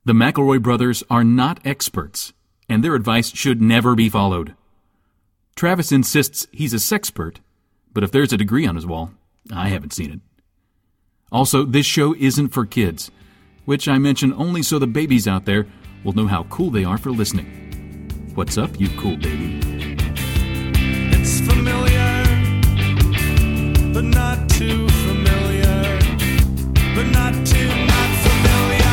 The McElroy brothers are not experts, and their advice should never be followed. Travis insists he's a sexpert, but if there's a degree on his wall, I haven't seen it. Also, this show isn't for kids, which I mention only so the babies out there will know how cool they are for listening. What's up, you cool baby? It's familiar, but not too familiar, but not too not familiar.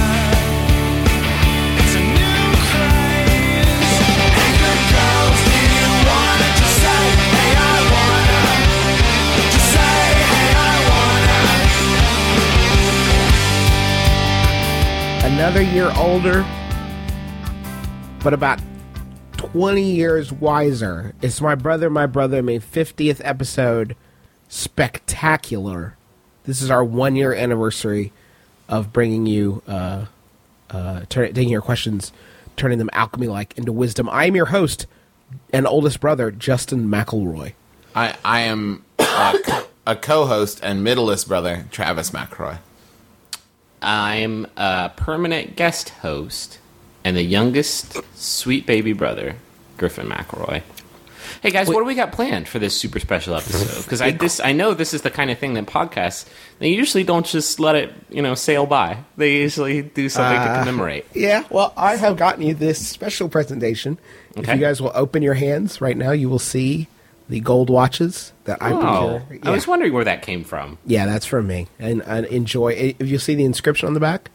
It's a new craze. Hey, good girls, do you wanna just say, hey, I wanna? Just say, hey, I wanna. Another year older, but about 20 years wiser. It's My Brother, My My 50th episode. Spectacular. This is our 1 year anniversary of bringing you, taking your questions, turning them alchemy-like into wisdom. I am your host and oldest brother, Justin McElroy. I am a co-host and middleest brother, Travis McElroy. I'm a permanent guest host and the youngest sweet baby brother, Griffin McElroy. Hey guys, what do we got planned for this super special episode? Because I know this is the kind of thing that podcasts, they usually don't just let it, sail by. They usually do something to commemorate. Yeah, well, I have gotten you this special presentation. Okay. If you guys will open your hands right now, you will see the gold watches that I procure. Yeah. I was wondering where that came from. Yeah, that's from me. And enjoy. If you see the inscription on the back,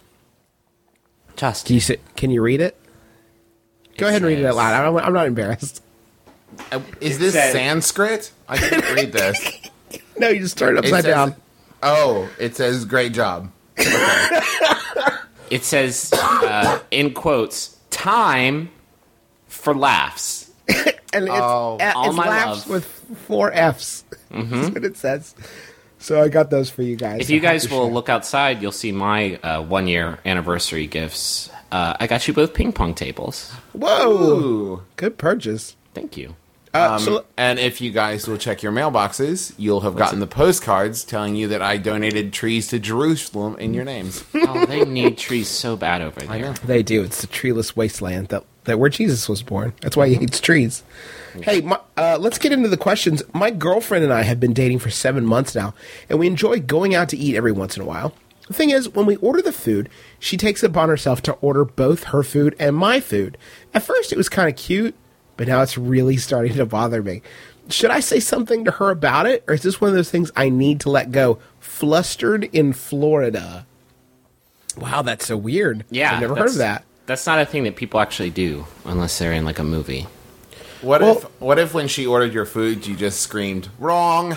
Just can you read it? Go ahead and read it out loud. I'm not embarrassed. Is this Sanskrit? I can't read this. No, you just turn it upside down. Oh, it says "great job." Okay. It says, in quotes, "time for laughs." And it's all my laughs love. with 4 Fs. That's what it says. So I got those for you guys. If you guys will look outside, you'll see my 1 year anniversary gifts. I got you both ping pong tables. Whoa! Ooh. Good purchase. Thank you. And if you guys will check your mailboxes, you'll have gotten the postcards telling you that I donated trees to Jerusalem in your names. Oh, they need trees so bad over there. I know. They do. It's the treeless wasteland that where Jesus was born. That's why he hates trees. Hey, let's get into the questions. My girlfriend and I have been dating for 7 months now, and we enjoy going out to eat every once in a while. The thing is, when we order the food, she takes it upon herself to order both her food and my food. At first, it was kind of cute, but now it's really starting to bother me. Should I say something to her about it, or is this one of those things I need to let go? Flustered in Florida. Wow, that's so weird. Yeah, I've never heard of that. That's not a thing that people actually do unless they're in like a movie. What if when she ordered your food, you just screamed, "Wrong"?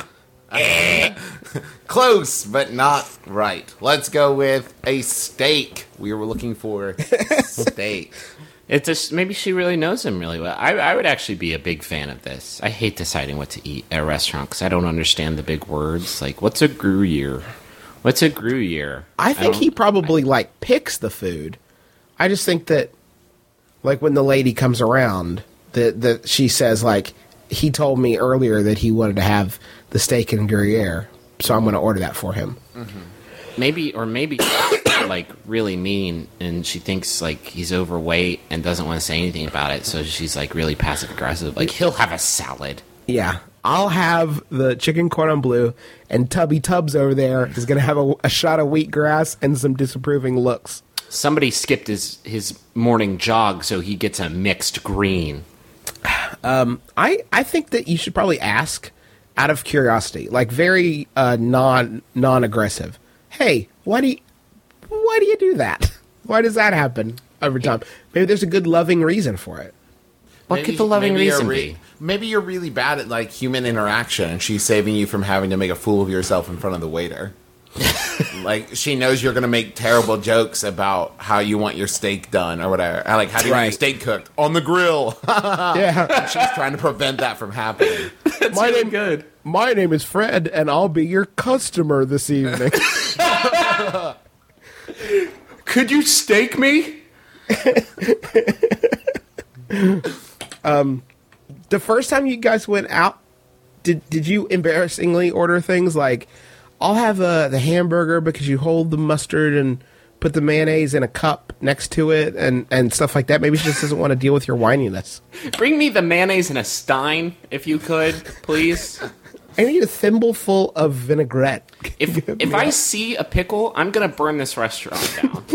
Close, but not right. Let's go with a steak. We were looking for steak. It's just maybe she really knows him really well. I would actually be a big fan of this. I hate deciding what to eat at a restaurant because I don't understand the big words. Like, what's a Gruyere? What's a Gruyere? I think he probably, picks the food. I just think that, when the lady comes around, that she says, he told me earlier that he wanted to have the steak and Gruyere, so I'm going to order that for him. Mm-hmm. Maybe really mean, and she thinks he's overweight and doesn't want to say anything about it, so she's really passive aggressive. He'll have a salad. Yeah, I'll have the chicken cordon bleu, and Tubby Tubbs over there is going to have a shot of wheatgrass and some disapproving looks. Somebody skipped his morning jog, so he gets a mixed green. I think that you should probably ask out of curiosity, very non-aggressive. Hey, why do you do that? Why does that happen over time? Maybe there's a good loving reason for it. What could the loving reason be? Maybe you're really bad at human interaction, and she's saving you from having to make a fool of yourself in front of the waiter. She knows you're going to make terrible jokes about how you want your steak done or whatever. How do you want your steak cooked? On the grill. Yeah. She's trying to prevent that from happening. That's really good. My name is Fred, and I'll be your customer this evening. Could you steak me? The first time you guys went out, did you embarrassingly order things like, I'll have the hamburger because you hold the mustard and put the mayonnaise in a cup next to it and stuff like that. Maybe she just doesn't want to deal with your whininess. Bring me the mayonnaise in a stein, if you could, please. I need a thimbleful of vinaigrette. If I see a pickle, I'm gonna burn this restaurant down.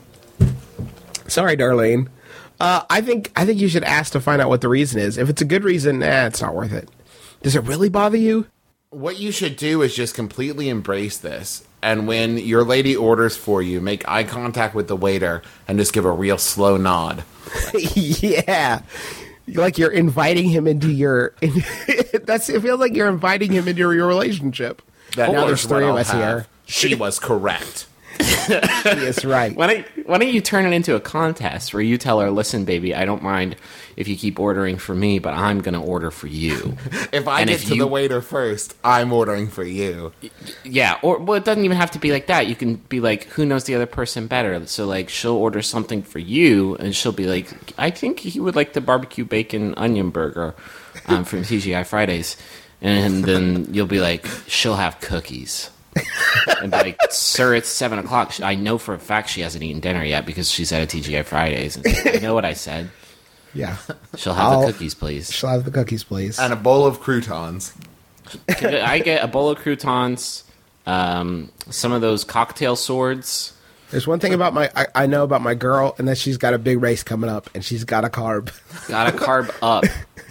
Sorry, Darlene. I think you should ask to find out what the reason is. If it's a good reason, it's not worth it. Does it really bother you? What you should do is just completely embrace this. And when your lady orders for you, make eye contact with the waiter and just give a real slow nod. Yeah. Like you're inviting him into your... it feels like you're inviting him into your relationship. That Now is there's what three of I'll us have. here. She was correct. Yes, right. Why don't you turn it into a contest where you tell her, listen, baby, I don't mind if you keep ordering for me, but I'm going to order for you. If I get to the waiter first, I'm ordering for you. Yeah, well, it doesn't even have to be like that. You can be like, who knows the other person better? So, like, she'll order something for you, and she'll be like, I think he would like the barbecue bacon onion burger from TGI Fridays. And then you'll be like, she'll have cookies. And be like, sir, it's 7 o'clock. I know for a fact she hasn't eaten dinner yet because she's at a TGI Fridays. And I know what I said. Yeah. She'll have the cookies, please. She'll have the cookies, please. And a bowl of croutons. I get a bowl of croutons, some of those cocktail swords. There's one thing about I know about my girl, and that she's got a big race coming up, and she's got a carb. Got to carb up.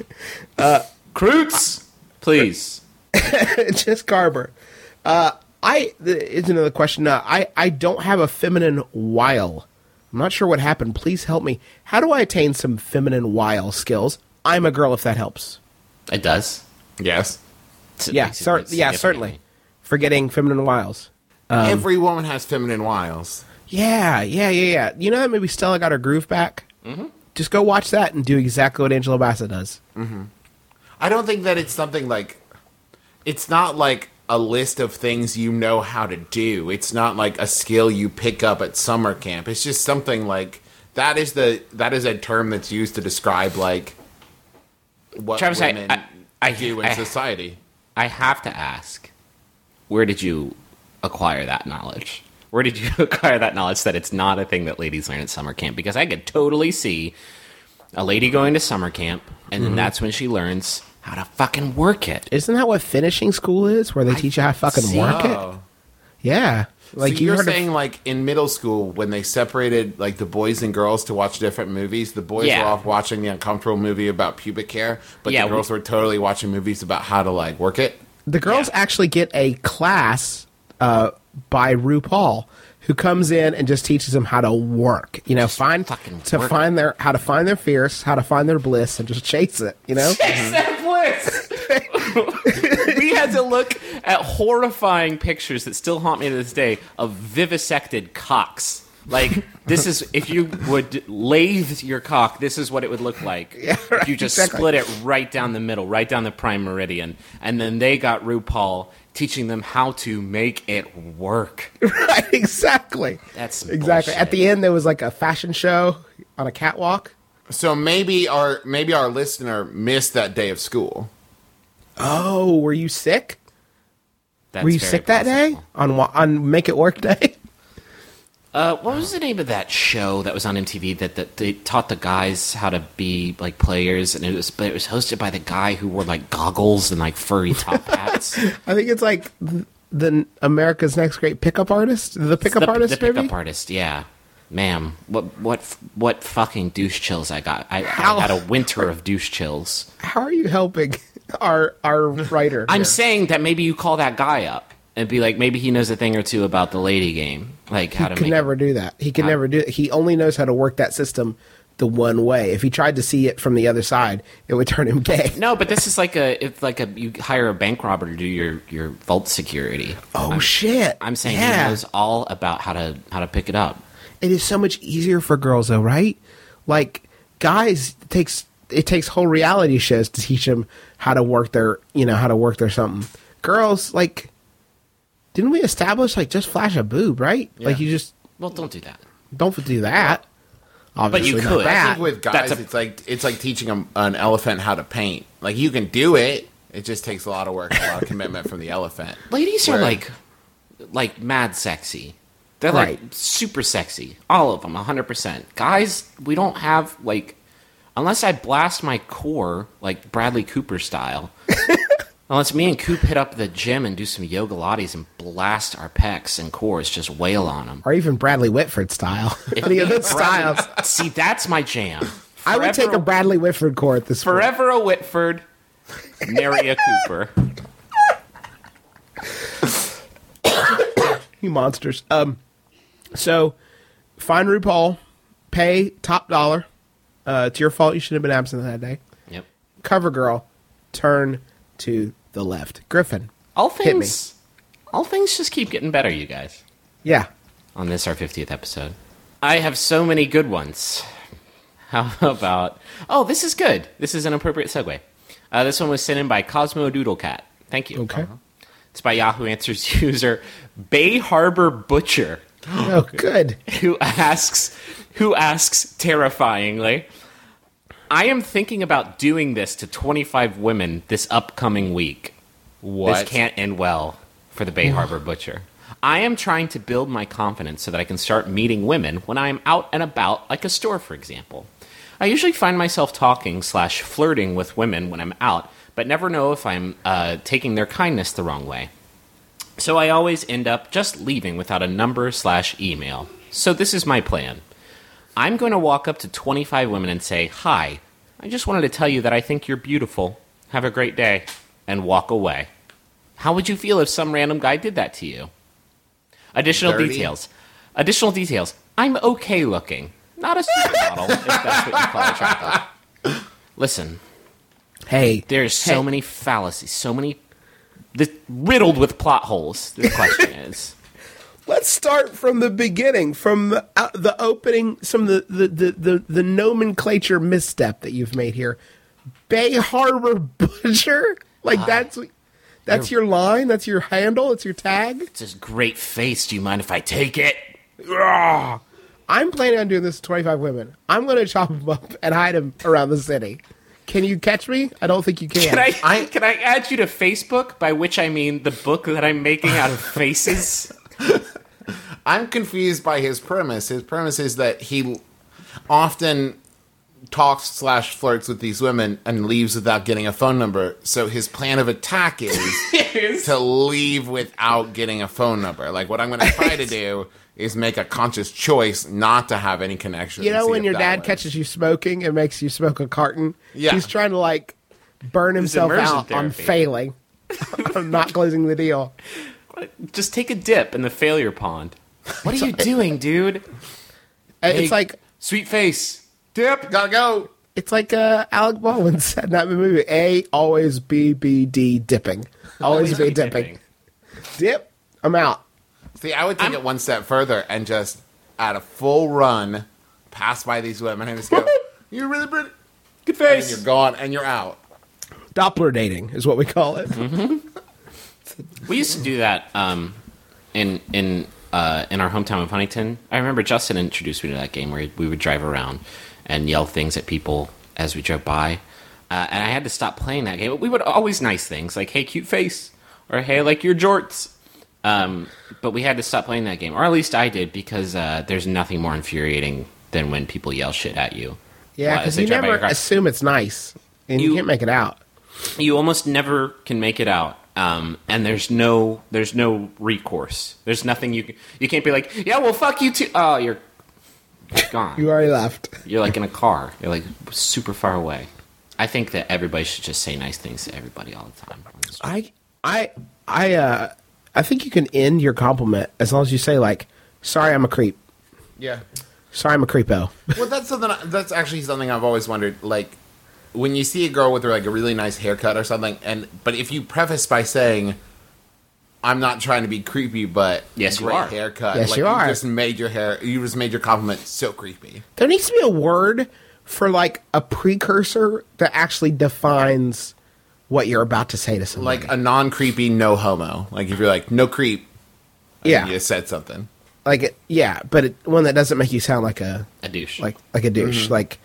Croutes, please. Just carb her. It's another question. I don't have a feminine wile. I'm not sure what happened. Please help me. How do I attain some feminine wile skills? I'm a girl, if that helps. It does. Yes. Yeah, certainly. Forgetting feminine wiles. Every woman has feminine wiles. Yeah. You know that movie Stella Got Her Groove Back? Mm-hmm. Just go watch that and do exactly what Angela Bassett does. Mm-hmm. I don't think that it's something like... It's not like a list of things you know how to do. It's not like a skill you pick up at summer camp. It's just something like... That is a term that's used to describe, like, what Travis, women do in society. I have to ask, where did you acquire that knowledge? Where did you acquire that knowledge that it's not a thing that ladies learn at summer camp? Because I could totally see a lady going to summer camp, and then that's when she learns how to fucking work it. Isn't that what finishing school is, where they teach you how to fucking work it? Yeah. Like so you're saying, like, in middle school, when they separated, like, the boys and girls to watch different movies, the boys were off watching the uncomfortable movie about pubic hair, but the girls were totally watching movies about how to, like, work it? The girls actually get a class by RuPaul, who comes in and just teaches them how to work. You know, how to find their fierce, how to find their bliss, and just chase it. You know, chase that bliss. We had to look at horrifying pictures that still haunt me to this day of vivisected cocks. Like, this is, if you would lathe your cock, this is what it would look like. Yeah, right, if you just exactly. split it right down the middle, right down the prime meridian. And then they got RuPaul teaching them how to make it work. Right, exactly. That's exactly. bullshit. At the end, there was like a fashion show on a catwalk. So maybe our listener missed that day of school. Oh, were you sick? That's were you very sick that day on Make It Work Day? What was the name of that show that was on MTV that they taught the guys how to be like players, and it was hosted by the guy who wore like goggles and like furry top hats. I think it's like the America's Next Great Pickup Artist, the Pickup Artist, the Pickup Artist, yeah. Ma'am, what fucking douche chills I got? I had a winter of douche chills. How are you helping our writer? I'm saying that maybe you call that guy up and be like, maybe he knows a thing or two about the lady game, like how to He can never do that. He can never do it. He only knows how to work that system the one way. If he tried to see it from the other side, it would turn him gay. No, but this is like you hire a bank robber to do your vault security. Shit! I'm saying he knows all about how to pick it up. It is so much easier for girls, though, right? Like guys, it takes whole reality shows to teach them how to work their something. Girls, like, didn't we establish like just flash a boob, right? Yeah. Like you just Don't do that. don't do that. Obviously, But you not could. I that. think with guys, it's like teaching an elephant how to paint. Like, you can do it. It just takes a lot of work, a lot of commitment from the elephant. Ladies are Where- like mad sexy. They're like Right. super sexy. All of them, 100%. Guys, we don't have like, unless I blast my core like Bradley Cooper style. Unless me and Coop hit up the gym and do some yoga lattes and blast our pecs and cores, just wail on them. Or even Bradley Whitford style. Any of those styles. See, that's my jam. I would take a Bradley Whitford core at this point. Forever a Whitford, marry a Cooper. You monsters. So, find RuPaul, pay top dollar. It's your fault. You should have been absent that day. Yep. CoverGirl, turn to the left. Griffin, All hit me. things just keep getting better, you guys. Yeah. On this, our 50th episode. I have so many good ones. How about... Oh, this is good. This is an appropriate segue. This one was sent in by Cosmo Doodlecat. Thank you. Okay. It's by Yahoo Answers user Bay Harbor Butcher, Oh, good. who asks terrifyingly, I am thinking about doing this to 25 women this upcoming week. What? This can't end well for the Bay Harbor Butcher. I am trying to build my confidence so that I can start meeting women when I am out and about, like a store, for example. I usually find myself talking/flirting with women when I'm out, but never know if I'm taking their kindness the wrong way. So I always end up just leaving without a number/email. So this is my plan. I'm going to walk up to 25 women and say, "Hi, I just wanted to tell you that I think you're beautiful. Have a great day," and walk away. How would you feel if some random guy did that to you? Additional Dirty. details. I'm okay looking. Not a supermodel, if that's what you call attractive. Listen, Hey. there's so many fallacies, riddled with plot holes. The question is, Let's start from the beginning, from the opening, some of the nomenclature misstep that you've made here. Bay Harbor Butcher? Like, that's your line? That's your handle? It's your tag? it's this great face. Do you mind if I take it? Ugh. I'm planning on doing this to 25 women. I'm going to chop them up and hide them around the city. Can you catch me? I don't think you can. Can I add you to Facebook? By which I mean the book that I'm making out of faces. I'm confused by his premise. His premise is that he often talks/flirts with these women and leaves without getting a phone number. So his plan of attack is to leave without getting a phone number. Like, what I'm going to try to do is make a conscious choice not to have any connection. You and know see when if your that dad wins. catches you smoking and makes you smoke a carton? Yeah. He's trying to, like, burn himself immersion out on therapy. failing. I'm not closing the deal. Just take a dip in the failure pond. What are you doing, dude? It's like... Sweet face. Dip, gotta go. It's like Alec Baldwin said in that movie. A, always B, B, D, dipping. Always be dipping. Dip, I'm out. See, I would take it one step further and just, at a full run, pass by these women and just go, "You're really pretty." Good And face. you're gone and you're out. Doppler dating is what we call it. We used to do that in our hometown of Huntington. I remember Justin introduced me to that game where we would drive around and yell things at people as we drove by. And I had to stop playing that game. We would always nice things like, "Hey, cute face," or "Hey, I like your jorts." But we had to stop playing that game, or at least I did, because there's nothing more infuriating than when people yell shit at you. Yeah, As because they you drive by never your car. assume it's nice, and you can't make it out. You almost never can make it out, and there's no recourse. There's nothing you can't be like, "Yeah, well, fuck you too." Oh, you're gone. You already left. You're like in a car. You're like super far away. I think that everybody should just say nice things to everybody all the time. I think you can end your compliment as long as you say, like, "Sorry, I'm a creep. Yeah. Sorry, I'm a creepo." Well, that's actually something I've always wondered. Like, when you see a girl with like a really nice haircut or something, but if you preface by saying, "I'm not trying to be creepy, but Yes, you great are. haircut," Yes, like, you are. You just made your compliment so creepy. There needs to be a word for, like, a precursor that actually defines what you're about to say to somebody. Like a non-creepy no homo. Like if you're like no creep, and Yeah. you said something. But one that doesn't make you sound like a douche. like a douche, Mm-hmm. like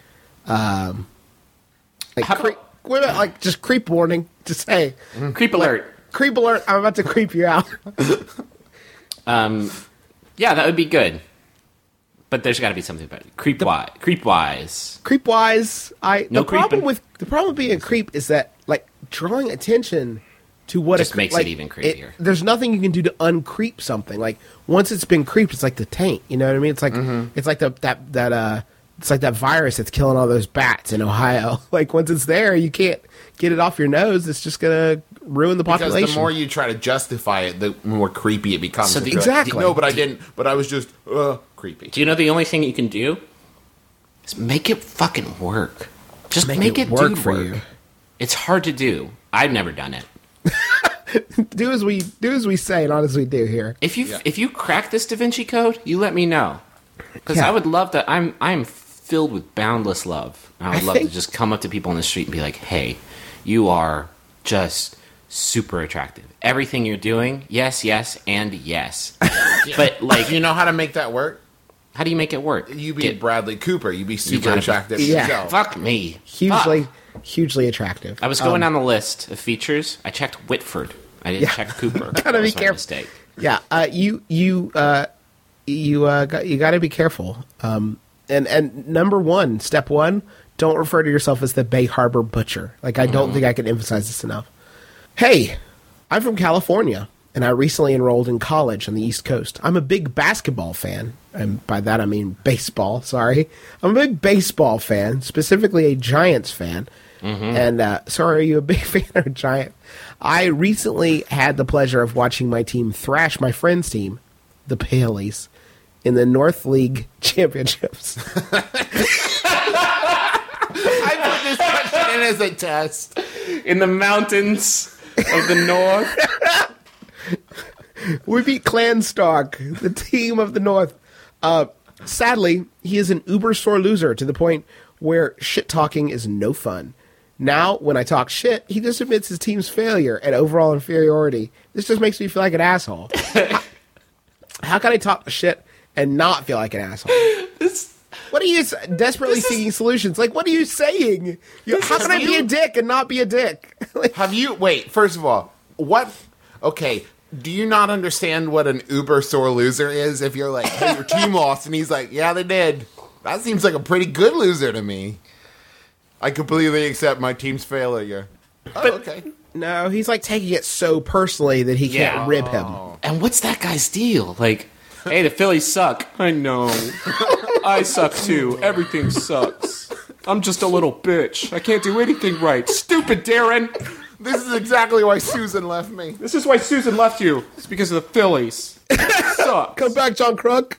How creep. What about, like, just creep warning? Just say creep alert. creep alert. I'm about to creep you out. Yeah, that would be good. But there's got to be something about it. Creep-wise. Creep-wise, No the problem creeping. with being a creep is that like drawing attention to what Just a, makes it even creepier. There's nothing you can do to uncreep something. Like once it's been creeped, it's like the taint. You know what I mean? It's like it's like it's like that virus that's killing all those bats in Ohio. Like once it's there, you can't get it off your nose. It's just gonna ruin the Because population. the more you try to justify it, the more creepy it becomes. So If the- you're like, Exactly. no, but I didn't. But I was just creepy. Do you know the only thing you can do is make it fucking work? Just make it work do for work. you. It's hard to do. I've never done it. Do as we say, not as we do here. If you crack this Da Vinci Code, you let me know, because Yeah. I would love to. I'm filled with boundless love. And I would I love to think- just come up to people on the street and be like, "Hey, you are just super attractive. Everything you're doing, yes, yes, and yes." But like, You know how to make that work? how do you make it work? You be Get- Bradley Cooper. You be super gotta be- attractive Yeah. yourself. Fuck me. Hugely attractive. I was going down the list of features. I checked Whitford. I didn't check Cooper. Gotta That be was my careful. mistake. Yeah, you got to be careful. And number one, step one, don't refer to yourself as the Bay Harbor Butcher. Like I don't think I can emphasize this enough. Hey, I'm from California, and I recently enrolled in college on the East Coast. I'm a big basketball fan, and by that I mean baseball. Sorry, I'm a big baseball fan, specifically a Giants fan. And so, are you a big fan or a Giant? I recently had the pleasure of watching my team thrash my friend's team, the Paleys, in the North League Championships. I put this question in as a test. In the mountains of the north. We beat Clanstalk, the team of the North. Sadly, he is an uber sore loser to the point where shit talking is no fun. Now, when I talk shit, he just admits his team's failure and overall inferiority. This just makes me feel like an asshole. How can I talk shit and not feel like an asshole? What are you desperately seeking solutions? Like, what are you saying? How can I be a dick and not be a dick? Like, Have you wait? First of all, what? Okay, do you not understand what an uber sore loser is? If you're like, "Hey, your team lost," and he's like, "Yeah, they did." That seems like a pretty good loser to me. I completely accept my team's failure. Oh, okay. no, he's like taking it so personally that he can't Yeah. rib him. And what's that guy's deal? Like, hey, the Phillies suck. I know. I suck too. Everything sucks. I'm just a little bitch. I can't do anything right. Stupid Darren. This is exactly why Susan left me. This is why Susan left you. It's because of the Phillies. Sucks. Come back, John Kruk.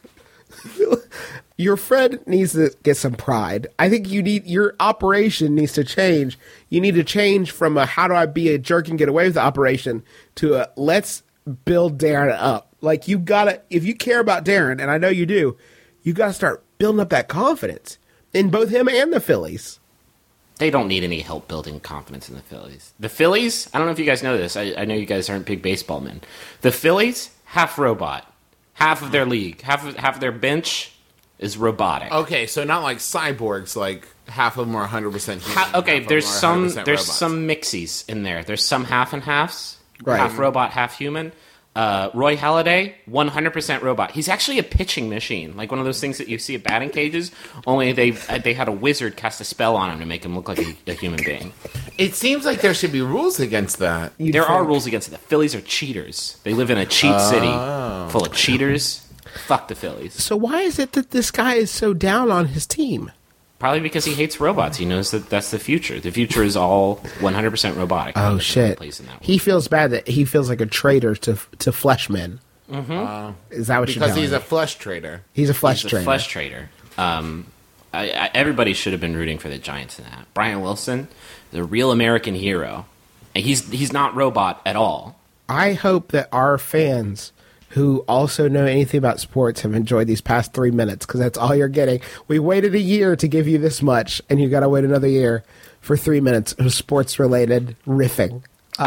Your friend needs to get some pride. I think your operation needs to change. You need to change from a how do I be a jerk and get away with the operation to a let's build Darren up. Like you gotta, if you care about Darren, and I know you do, you gotta start building up that confidence in both him and the Phillies. They don't need any help building confidence in the Phillies. The Phillies, I don't know if you guys know this. I know you guys aren't big baseball men. The Phillies, half robot. Half of their league. Half of their bench is robotic. Okay, so not like cyborgs. Like half of them are 100% human. Okay, half of there's them are some 100% there's robots. some mixies in there. There's some half and halves. Right. Half robot, half human. Roy Halladay, 100% robot. He's actually a pitching machine, like one of those things that you see at batting cages. Only they had a wizard cast a spell on him to make him look like a human being. It seems like there should be rules against that. You'd There are think. rules against it. The Phillies are cheaters. They live in a cheat city full of cheaters. Fuck the Phillies. So why is it that this guy is so down on his team? Probably because he hates robots. He knows that that's the future. The future is all 100% robotic. Oh There's no shit! place in that He feels bad that he feels like a traitor to flesh men. Is that what you're Because telling he's me? a flesh trader. He's a flesh He's a trader. flesh trader. Everybody should have been rooting for the Giants in that. Brian Wilson, the real American hero. And he's not robot at all. I hope that our fans who also know anything about sports have enjoyed these past 3 minutes because that's all you're getting. We waited a year to give you this much, and you got to wait another year for 3 minutes of sports-related riffing.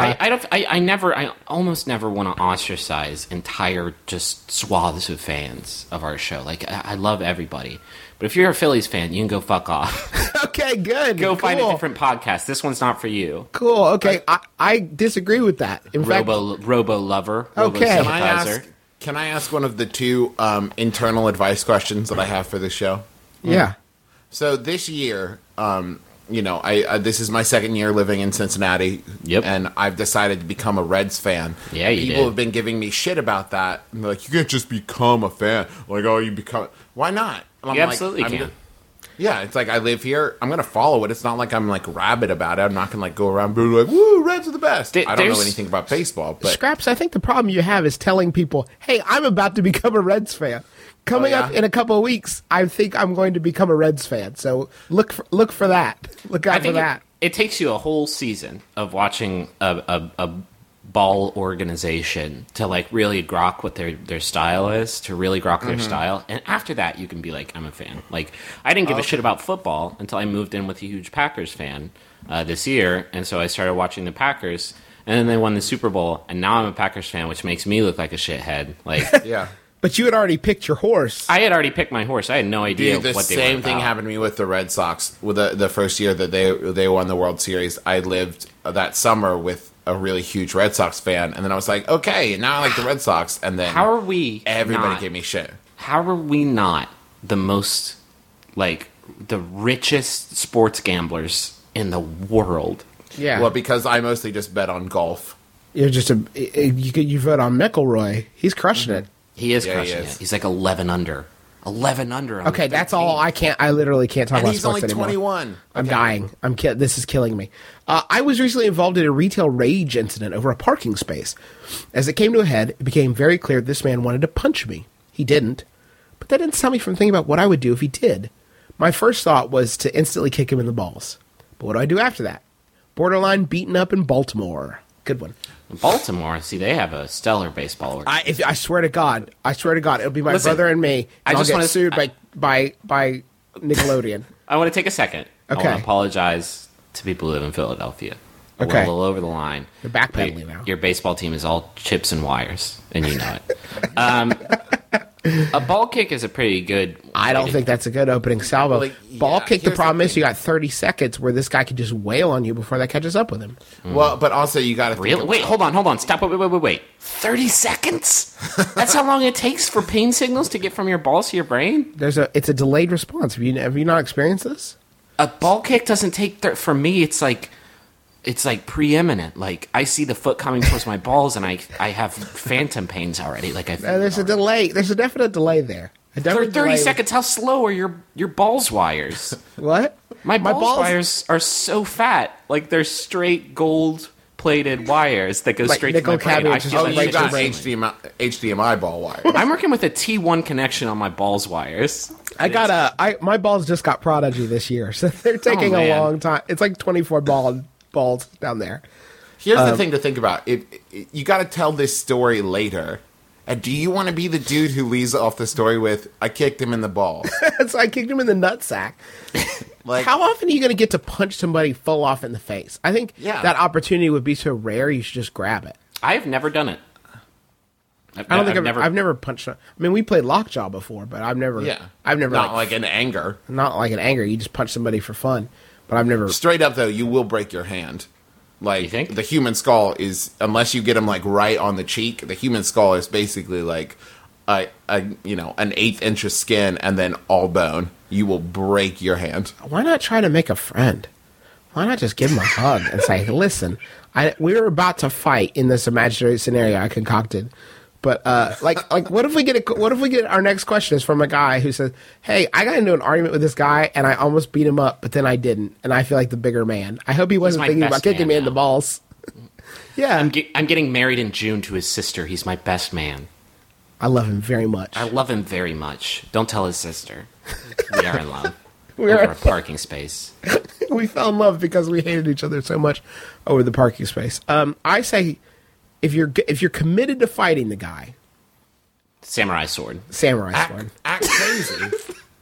I almost never want to ostracize entire just swaths of fans of our show. Like I love everybody, but if you're a Phillies fan, you can go fuck off. Okay, good. Go find a Cool. different podcast. This one's not for you. Cool. Okay, I disagree with that. In fact, Robo lover. Okay. Robo Can Can I sympathizer. ask? Can I ask one of the two internal advice questions that I have for this show? Yeah. So this year, I this is my second year living in Cincinnati. Yep. And I've decided to become a Reds fan. Yeah, you People did. have been giving me shit about that. And they're like, you can't just become a fan. Like, oh, you become... Why not? And You I'm absolutely I'm can. go- Yeah, it's like I live here. I'm going to follow it. It's not like I'm like rabid about it. I'm not going to like go around being like, woo, Reds are the best. I don't know There's- anything about baseball, but... Scraps, I think the problem you have is telling people, hey, I'm about to become a Reds fan. Coming up in a couple of weeks, I think I'm going to become a Reds fan. So look for that. Look out I for think that. it takes you a whole season of watching a ball organization to like really grok what their style is, to really grok their style, and after that you can be like, I'm a fan. Like, I didn't give a shit about football until I moved in with a huge Packers fan this year, and so I started watching the Packers, and then they won the Super Bowl, and now I'm a Packers fan, which makes me look like a shithead. Like, Yeah. But you had already picked your horse. I had already picked my horse. I had no idea Dude, the what they same were thing about. happened to me with the Red Sox. With the first year that they won the World Series, I lived that summer with a really huge Red Sox fan, and then I was like, okay, now I like the Red Sox, and then How are we? everybody not- gave me shit. How are we not the most, like, the richest sports gamblers in the world? Yeah. Well, because I mostly just bet on golf. You're just you vote on McElroy. He's crushing it. He is Yeah, he crushing is. it. He's like 11 under. 11 under. On Okay, the that's 13. all. I literally can't talk And about he's sports only anymore. 21. I'm Okay. dying. This is killing me. I was recently involved in a retail rage incident over a parking space. As it came to a head, it became very clear this man wanted to punch me. He didn't, but that didn't stop me from thinking about what I would do if he did. My first thought was to instantly kick him in the balls. But what do I do after that? Borderline beaten up in Baltimore. Good one. Baltimore, see, they have a stellar baseball organization. I swear to God, it'll be my Listen, brother and me. I And I'll just get wanna- sued by Nickelodeon. I want to take a second. I Okay. want to apologize to people who live in Philadelphia. Okay. We're a little over the line. They're backpedaling now. Your baseball team is all chips and wires, and you know it. A ball kick is a pretty good. I don't way to- think that's a good opening salvo. Like, Ball yeah, kick, the here's the problem is thing. you got 30 seconds where this guy could just wail on you before that catches up with him. Well, but also you got to Really? Wait, hold on. Stop. Wait. 30 seconds? That's how long it takes for pain signals to get from your balls to your brain? It's a delayed response. Have you not experienced this? A ball kick doesn't take... For me, it's like preeminent. Like, I see the foot coming towards my balls, and I have phantom pains already. Like, I feel There's a delay. There's a definite delay there. A For definite 30 delay. seconds, how slow are your balls wires? What? My balls wires are so fat. Like, they're straight gold-plated wires that go Like straight to my nickel brain. I cabbage, feel just Oh, like like you your got brain. HDMI ball wire. I'm working with a T1 connection on my balls wires. My balls just got Prodigy this year, so they're taking a man. long time. It's like 24 balls down there. Here's the thing to think about. You got to tell this story later. And do you want to be the dude who leaves off the story with, I kicked him in the balls? So I kicked him in the nutsack. Like, How often are you going to get to punch somebody full off in the face? I think Yeah. that opportunity would be so rare, you should just grab it. I've never done it. I don't think I've never punched. I mean, we played lockjaw before, but I've never. yeah. I've never Not like in anger. not like in anger. You just punch somebody for fun, but I've never. Straight up, though, you will break your hand. Like, You think? the human skull is, unless you get him, like, right on the cheek, the human skull is basically, like, an 1/8 inch of skin and then all bone. You will break your hand. Why not try to make a friend? Why not just give him a hug and say, "Listen, we were about to fight in this imaginary scenario I concocted." But what if we get our next question is from a guy who says, "Hey, I got into an argument with this guy and I almost beat him up, but then I didn't, and I feel like the bigger man. I hope he wasn't my thinking about best kicking man me in the now." balls." Yeah, I'm getting married in June to his sister. He's my best man. I love him very much. I love him very much. Don't tell his sister. We are in love. We Over are- a parking space. We fell in love because we hated each other so much over the parking space. I say, if you're committed to fighting the guy, Samurai sword. samurai sword. Act crazy.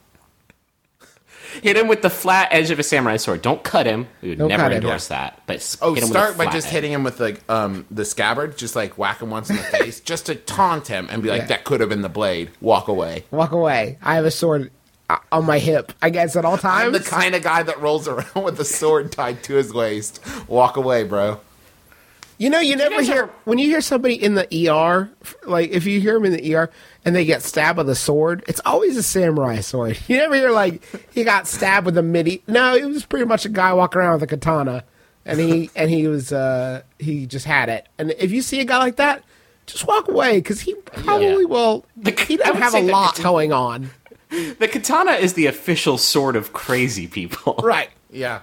Hit him with the flat edge of a samurai sword. Don't cut him. We would Don't never cut him. endorse that. But Oh, hit him start with a by flat just edge. hitting him with like the scabbard, just like whack him once in the face, just to taunt him and be like, Yeah. "That could have been the blade." Walk away. Walk away. I have a sword on my hip. I guess at all I'm times. the kind of guy that rolls around with a sword tied to his waist. Walk away, bro. You know, you never guys hear ever- when you hear somebody in the ER, like if you hear them in the ER and they get stabbed with a sword, it's always a samurai sword. You never hear like he got stabbed with a midi. No, it was pretty much a guy walking around with a katana, and he just had it. And if you see a guy like that, just walk away because he probably will. He I doesn't would have say a that lot it's- going on. The katana is the official sword of crazy people. Right. Yeah.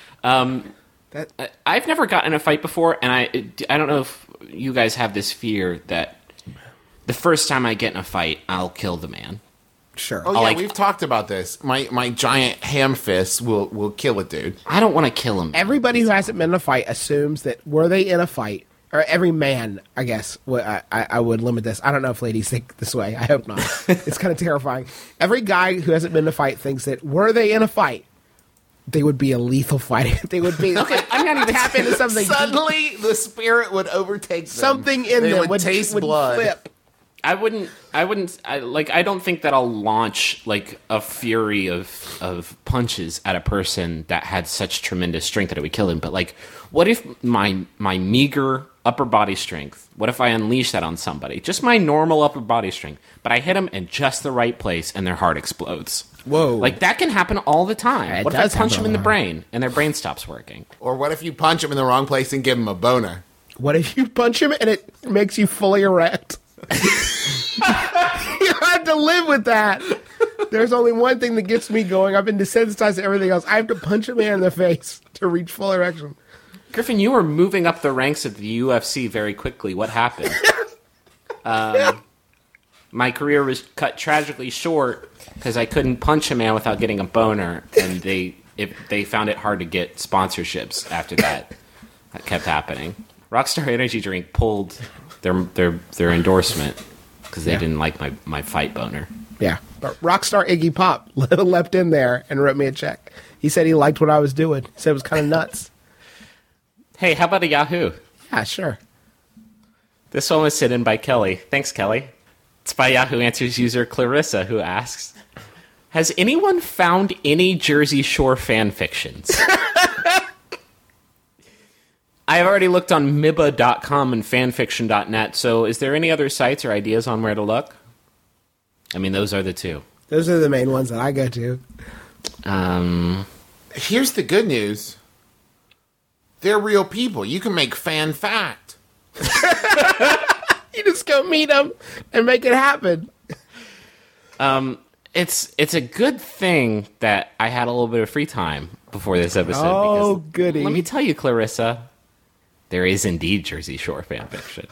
I've never gotten in a fight before, and I don't know if you guys have this fear that the first time I get in a fight, I'll kill the man. Sure. Oh yeah, like- we've talked about this. My giant ham fist will kill a dude. I don't want to kill him. Everybody who hasn't been in a fight assumes that were they in a fight, or every man, I guess, I would limit this. I don't know if ladies think this way. I hope not. It's kind of terrifying. Every guy who hasn't been in a fight thinks that were they in a fight, they would be a lethal fighter. They would be. I'm not even tap into something. Suddenly, the spirit would overtake them. Something in they them would taste blood. flip. I don't think that I'll launch like a fury of punches at a person that had such tremendous strength that it would kill him. But like, what if my meager upper body strength, what if I unleash that on somebody? Just my normal upper body strength, but I hit them in just the right place and their heart explodes. Whoa. Like that can happen all the time. It What if I does punch happen them in all the the time. brain and their brain stops working? Or what if you punch him in the wrong place and give him a boner? What if you punch him and it makes you fully erect? You have to live with that. There's only one thing that gets me going. I've been desensitized to everything else. I have to punch a man in the face to reach full erection. Griffin, you were moving up the ranks of the UFC very quickly. What happened? My career was cut tragically short because I couldn't punch a man without getting a boner, and they found it hard to get sponsorships after that. That kept happening. Rockstar Energy Drink pulled their endorsement because they didn't like my fight boner. Yeah. But Rockstar Iggy Pop leapt in there and wrote me a check. He said he liked what I was doing. He said it was kind of nuts. Hey, how about a Yahoo? Yeah, sure. This one was sent in by Kelly. Thanks, Kelly. It's by Yahoo Answers user Clarissa, who asks, has anyone found any Jersey Shore fan fictions? I have already looked on Mibba.com and fanfiction.net, so is there any other sites or ideas on where to look? I mean, those are the two. Those are the main ones that I go to. Here's the good news. They're real people. You can make fan fact. You just go meet them and make it happen. It's a good thing that I had a little bit of free time before this episode. Oh, because goody. Let me tell you, Clarissa, there is indeed Jersey Shore fanfiction.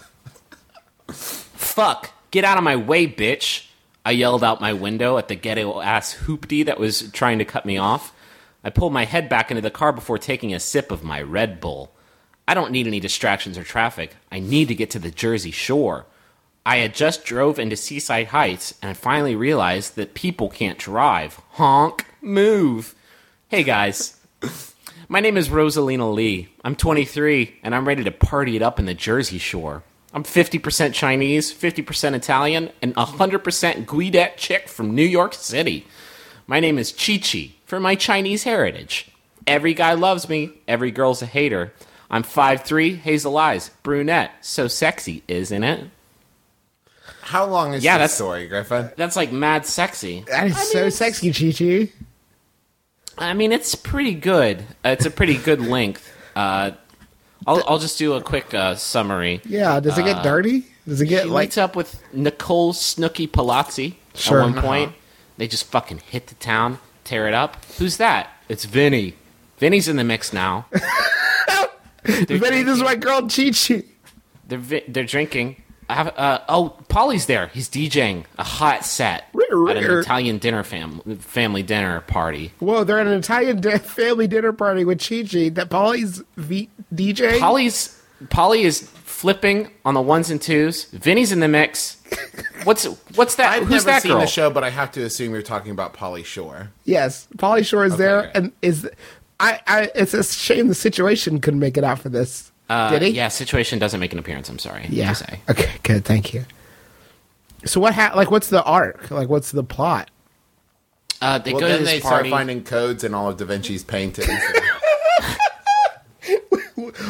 Fuck! Get out of my way, bitch! I yelled out my window at the ghetto-ass hoopty that was trying to cut me off. I pulled my head back into the car before taking a sip of my Red Bull. I don't need any distractions or traffic. I need to get to the Jersey Shore. I had just drove into Seaside Heights, and I finally realized that people can't drive. Honk. Move. Hey, guys. My name is Rosalina Lee. I'm 23, and I'm ready to party it up in the Jersey Shore. I'm 50% Chinese, 50% Italian, and 100% Guidette chick from New York City. My name is Chi-Chi, for my Chinese heritage. Every guy loves me. Every girl's a hater. I'm 5'3", hazel eyes, brunette. So sexy, isn't it? How long is Yeah, this that's- story, Griffin? That's like mad sexy. That is so sexy, Chi-Chi. I mean, it's pretty good. It's a pretty good length. I'll just do a quick summary. Yeah, does it get dirty? Does it get He like... meets up with Nicole Snooki Palazzi Sure. at one point. They just fucking hit the town, tear it up. Who's that? It's Vinny. Vinny's in the mix now. Benny, this is my girl, Chi-Chi. They're drinking. Polly's there. He's DJing a hot set at an Italian dinner family dinner party. Whoa, they're at an Italian family dinner party with Chi-Chi. That Polly's DJ? Polly is flipping on the ones and twos. Vinny's in the mix. What's that? I've Who's never that seen girl? the show, but I have to assume you're talking about Pauly Shore. Yes, Polly Shore is there, great. and is... it's a shame the situation couldn't make it out for this. Did he? Yeah, Situation doesn't make an appearance. I'm sorry. Yeah. To say. Okay, good. Thank you. So what? What's the arc? Like, what's the plot? They Well, go to then this they party. start finding codes in all of Da Vinci's paintings.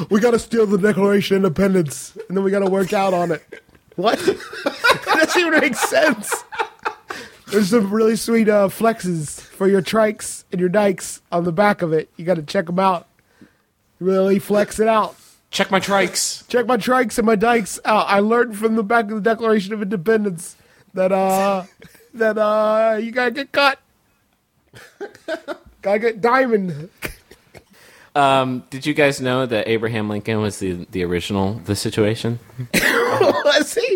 We got to steal the Declaration of Independence, and then we got to work out on it. What? That doesn't even make sense. There's some really sweet flexes for your trikes and your dikes on the back of it. You got to check them out. Really flex it out. Check my trikes. Check my trikes and my dikes out. I learned from the back of the Declaration of Independence that you gotta get cut. Gotta get diamond. Did you guys know that Abraham Lincoln was the original The Situation? Let's see.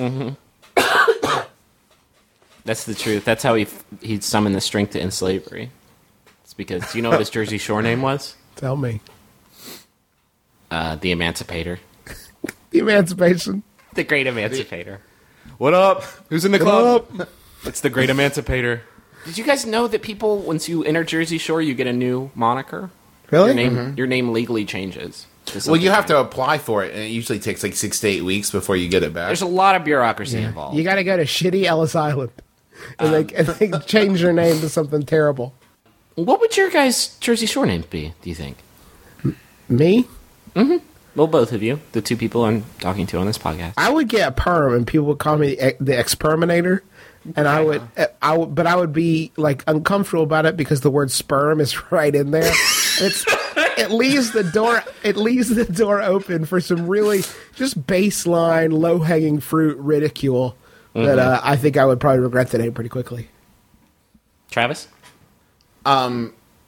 That's the truth. That's how he summoned the strength to end slavery. It's because, do you know what his Jersey Shore name was? Tell me. The Emancipator. The Emancipation. The Great Emancipator. What up? Who's in the club? It's the Great Emancipator. Did you guys know that people, once you enter Jersey Shore, you get a new moniker? Really? Your name legally changes. Well, you have to apply for it, and it usually takes like 6 to 8 weeks before you get it back. There's a lot of bureaucracy involved. You gotta go to shitty Ellis Island. And they change your name to something terrible. What would your guys' Jersey Shore name be, do you think? Me? Well, both of you, the two people I'm talking to on this podcast. I would get a perm, and people would call me the Experminator. And I would be like uncomfortable about it because the word sperm is right in there. It leaves the door open for some really just baseline low hanging fruit ridicule that I think I would probably regret the name pretty quickly. Travis? I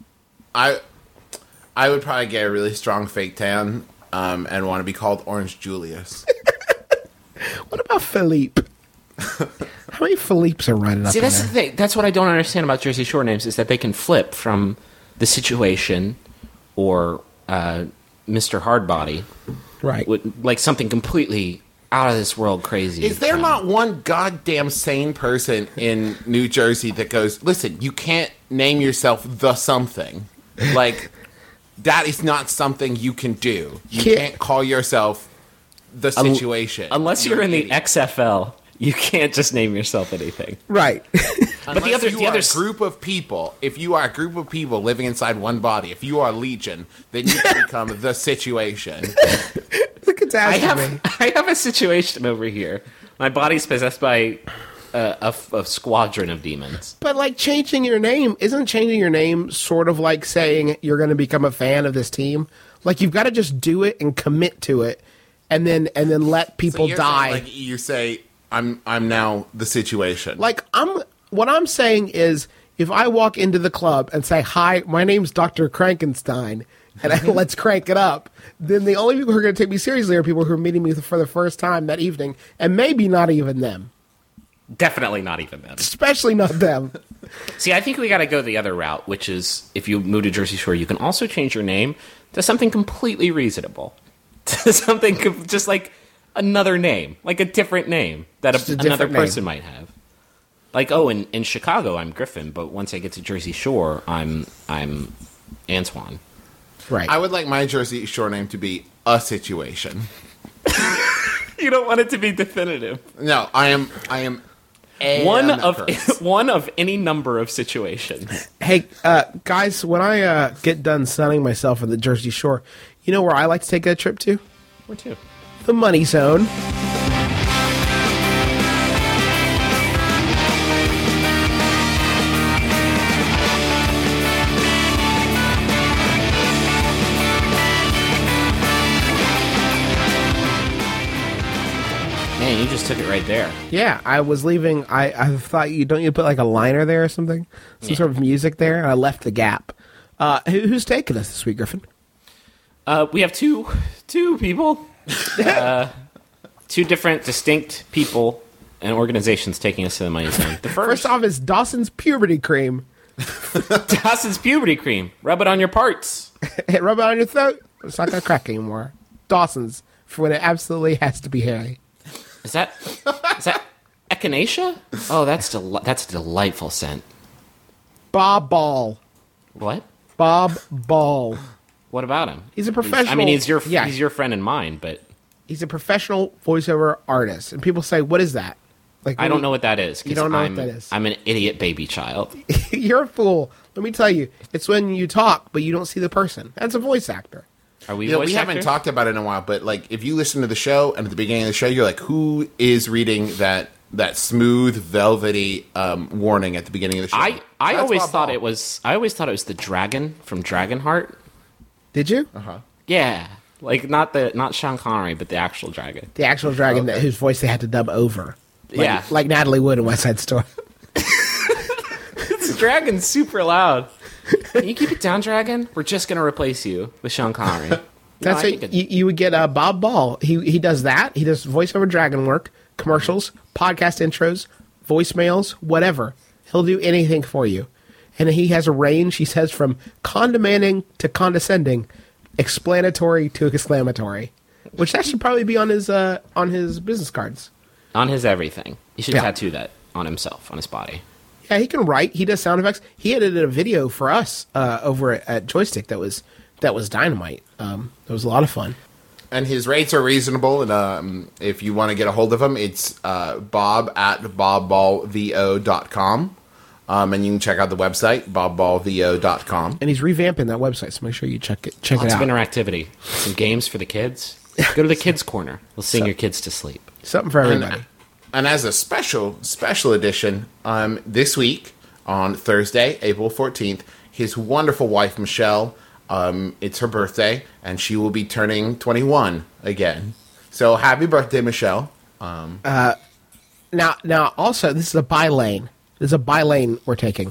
would probably get a really strong fake tan and want to be called Orange Julius. What about Philippe? How many Philippes are running up? See, in that's there? the thing. That's what I don't understand about Jersey Shore names is that they can flip from The Situation or Mr. Hardbody, Right. with, like something completely out of this world crazy. Is there not one goddamn sane person in New Jersey that goes, listen, you can't name yourself the something? Like, that is not something you can do. You can't call yourself the situation. Unless you're in the idiot. XFL, you can't just name yourself anything. Right. But the other, you are a group of people, if you are a group of people living inside one body, if you are Legion, then you can become the situation. Look at that. I have a situation over here. My body's possessed by a squadron of demons. But like changing your name, isn't changing your name sort of like saying you're going to become a fan of this team? Like you've got to just do it and commit to it, and then let people you're die. saying, like you say, I'm now the situation. Like what I'm saying is, if I walk into the club and say, "Hi, my name's Dr. Krankenstein," and let's crank it up, then the only people who are going to take me seriously are people who are meeting me for the first time that evening, and maybe not even them. Definitely not even them. Especially not them. See, I think we got to go the other route, which is if you move to Jersey Shore, you can also change your name to something completely reasonable. To something just like another name, like a different name that another person might have. Like, oh, in Chicago, I'm Griffin, but once I get to Jersey Shore, I'm Antoine. Right. I would like my Jersey Shore name to be a situation. You don't want it to be definitive. No, I am One an of occurrence. one of any number of situations. Hey, guys, when I get done sunning myself in the Jersey Shore, you know where I like to take a trip to? Where to? The Money Zone. Man, you just took it right there. Yeah, I was leaving. I thought don't you put like a liner there or something, some sort of music there, and I left the gap. Who's taking us this week, Griffin? We have two people, two different distinct people and organizations taking us to the Money Zone. The First off is Dawson's Puberty Cream. Dawson's Puberty Cream. Rub it on your parts. Rub it on your throat. It's not gonna crack anymore. Dawson's for when it absolutely has to be hairy. Is that echinacea? Oh, that's a delightful scent. Bob Ball. What? Bob Ball. What about him? He's a professional. I mean, he's your yeah. friend and mine, but He's a professional voiceover artist, and people say, "What is that?" Like I don't know what that is. 'Cause You don't know what that is. I'm an idiot baby child. You're a fool. Let me tell you, it's when you talk, but you don't see the person. That's a voice actor. Are we You know, voice we haven't actors? talked about it in a while, but like if you listen to the show and at the beginning of the show, you're like, who is reading that smooth, velvety warning at the beginning of the show? I That's always Bob thought Ball. it was. I always thought it was the dragon from Dragonheart. Did you? Yeah, like not Sean Connery, but the actual dragon. The actual dragon whose voice they had to dub over. Yeah. Like Natalie Wood in West Side Story. This dragon's super loud. Can you keep it down, dragon? We're just gonna replace you with Sean Connery. That's I it. think You would get Bob Ball. He does that. He does voiceover dragon work, commercials, podcast intros, voicemails, whatever. He'll do anything for you. And he has a range, he says, from condemning to condescending, explanatory to exclamatory, which that should probably be on his business cards. on his everything. He should Yeah. tattoo that on himself, on his body. Yeah, he can write. He does sound effects. He edited a video for us over at Joystick that was dynamite. It was a lot of fun. And his rates are reasonable. And if you want to get a hold of him, it's bob at bobballvo.com. And you can check out the website, bobballvo.com. And he's revamping that website, so make sure you check it Lots out. of interactivity. Some games for the kids. Go to the kids' corner. We'll sing your kids to sleep. Something for everybody. And as a special edition, this week on Thursday, April 14th, his wonderful wife, Michelle, it's her birthday, and she will be turning 21 again. So happy birthday, Michelle. Now, also, this is a by lane. This is a by lane we're taking.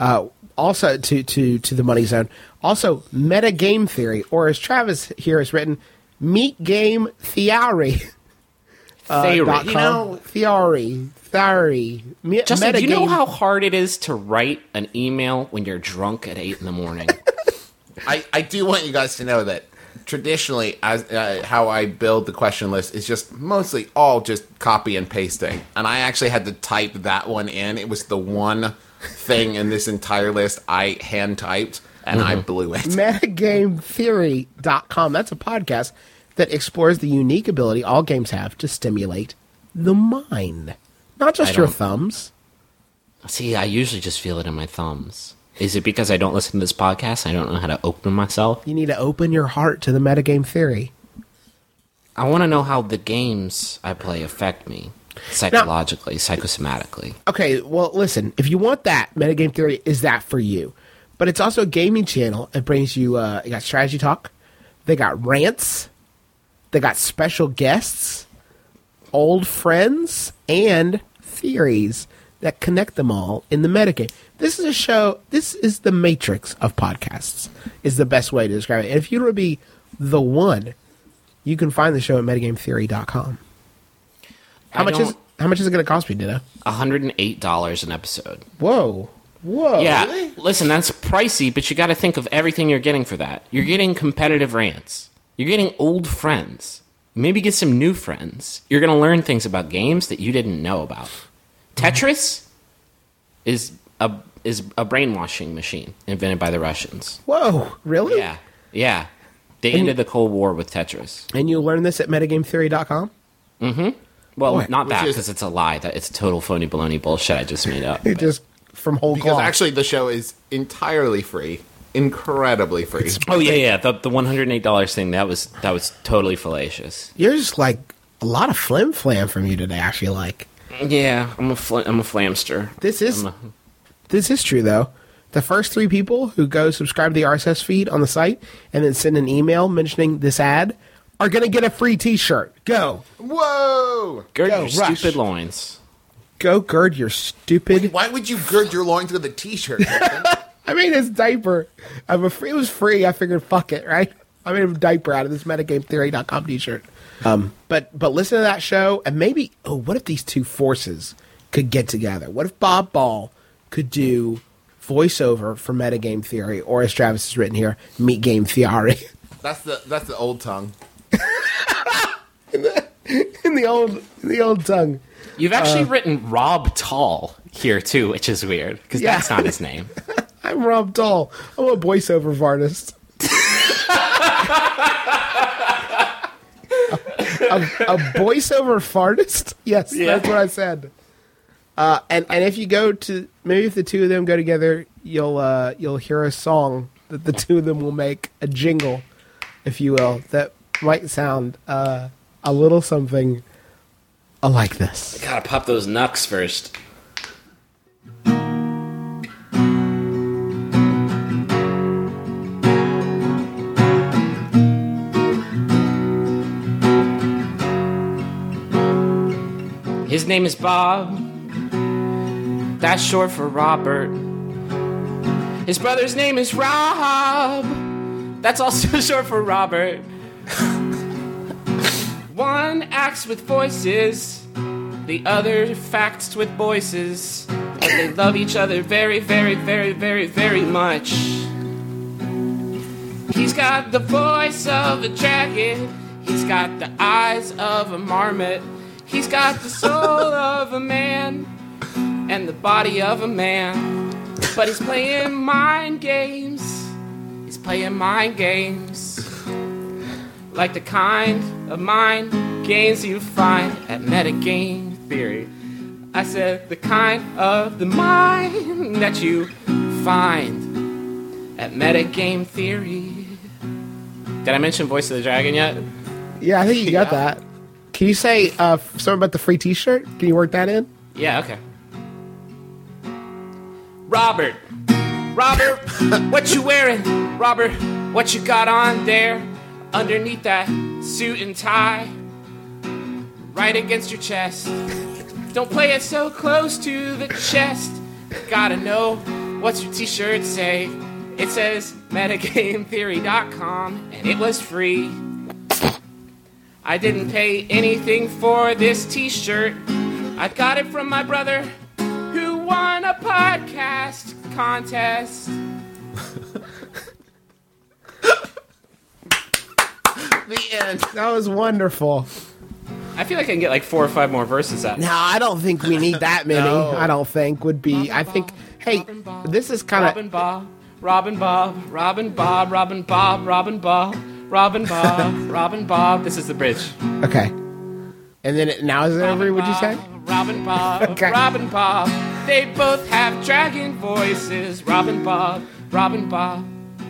Also, to the money zone. Also, meta game theory, or as Travis here has written, meet game theory. Theory. .com. You know- theory. Justin, do you know Metagame. how hard it is to write an email when you're drunk at 8 in the morning? I do want you guys to know that traditionally, as how I build the question list is just mostly all just copy and pasting. And I actually had to type that one in. It was the one thing in this entire list I hand typed, and I blew it. Metagametheory.com. That's a podcast that explores the unique ability all games have to stimulate the mind. Not just I your don't- thumbs. See, I usually just feel it in my thumbs. Is it because I don't listen to this podcast? I don't know how to open myself? You need to open your heart to the metagame theory. I want to know how the games I play affect me psychologically, psychosomatically. Okay, well, listen. If you want that, metagame theory is that for you. But it's also a gaming channel. It brings you, you got strategy talk. They got rants. They got special guests, old friends, and theories that connect them all in the metagame. This is a show, this is the matrix of podcasts, is the best way to describe it. And if you want to be the one, you can find the show at metagametheory.com. How much is it going to cost me, Ditto? $108 an episode. Whoa. Yeah, really? listen, that's pricey, but you got to think of everything you're getting for that. You're getting competitive rants. You're getting old friends. Maybe get some new friends. You're going to learn things about games that you didn't know about. Tetris is a brainwashing machine invented by the Russians. Whoa, really? Yeah. They ended the Cold War with Tetris. And you'll learn this at metagametheory.com? Well, Boy, not that is- because it's a lie. That it's total phony baloney bullshit I just made up. It just from whole Because cloth. actually, the show is entirely free, incredibly free. Oh yeah. The $108 thing that was totally fallacious. You're just like a lot of flim flam from you today, I feel like. Yeah, I'm a flamster. This is true, though. The first 3 people who go subscribe to the RSS feed on the site and then send an email mentioning this ad are going to get a free T-shirt. Go. Whoa! Gird Go, your rush. stupid loins. Go gird your stupid... Why would you gird your loins with a t-shirt? I made his diaper. It was free. I figured, fuck it, right? I made a diaper out of this metagametheory.com T-shirt. But listen to that show, and maybe, what if these two forces could get together? What if Bob Ball could do voiceover for Metagame Theory, or as Travis has written here, Meet Game Theory? That's the old tongue. in the old tongue. You've actually written Rob Tall here too, which is weird because Yeah. that's not his name. I'm Rob Dahl. I'm a voiceover artist. a voiceover fartist? Yes, Yeah. that's what I said. And if you go to, maybe if the two of them go together, you'll hear a song that the two of them will make, a jingle, if you will, that might sound a little something like this. Gotta pop those knucks first. His name is Bob. That's short for Robert. His brother's name is Rob. That's also short for Robert. One acts with voices, the other facts with voices. But they love each other very, very, very, very, very much. He's got the voice of a dragon. He's got the eyes of a marmot. He's got the soul of a man and the body of a man. But he's playing mind games. He's playing mind games. Like the kind of mind games you find at Metagame Theory. I said the kind of the mind that you find at Metagame Theory. Did I mention Voice of the Dragon yet? Yeah, I think you got that. Can you say something about the free T-shirt? Can you work that in? Yeah, okay. Robert, what you wearing? Robert, what you got on there? Underneath that suit and tie, right against your chest. Don't play it so close to the chest. Gotta know what's your T-shirt say. It says metagametheory.com, and it was free. I didn't pay anything for this T-shirt. I got it from my brother, who won a podcast contest. The end. That was wonderful. I feel like I can get like 4 or 5 more verses out. No, I don't think we need that many. No. I don't think would be. I think. Hey, this is kind Robin Bob, Robin Bob, Robin Bob, Robin Bob, Robin Bob, Robin Bob, Robin Bob. This is the bridge. of okay. And then now is it over? Would you say? Robin Bob, Okay. Robin Bob. They both have dragon voices. Robin Bob, Robin Bob.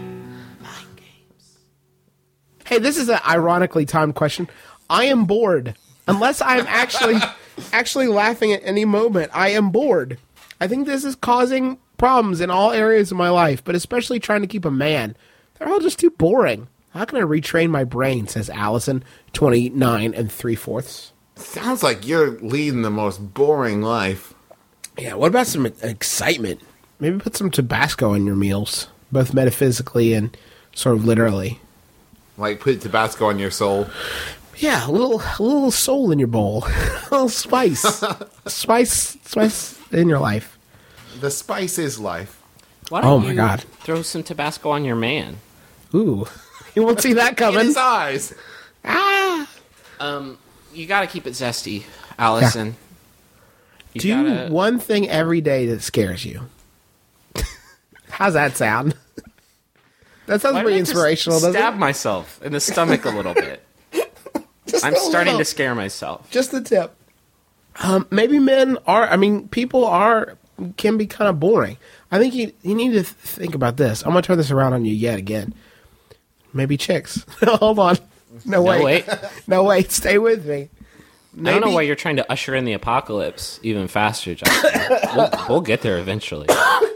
Hey, this is an ironically timed question. I am bored. Unless I'm actually laughing at any moment, I am bored. I think this is causing problems in all areas of my life, but especially trying to keep a man. They're all just too boring. How can I retrain my brain, says Allison, 29 3/4. Sounds like you're leading the most boring life. Yeah, what about some excitement? Maybe put some Tabasco in your meals, both metaphysically and sort of literally. Like put Tabasco on your soul. Yeah, a little soul in your bowl. A little spice. spice in your life. The spice is life. Why don't Oh my you God. throw some Tabasco on your man? Ooh. You won't see that In coming. his eyes. Ah! You gotta keep it zesty, Allison. You Do gotta, one thing every day that scares you. How's that sound? That sounds Why pretty did I just inspirational, doesn't stab it? myself in the stomach a little bit. Just I'm a starting little. to scare myself. Just the tip. Maybe men are. I mean, people can be kind of boring. I think you need to think about this. I'm gonna turn this around on you yet again. Maybe chicks. Hold on. No wait. No wait. Stay with me. I don't know why you're trying to usher in the apocalypse even faster, Justin. we'll get there eventually.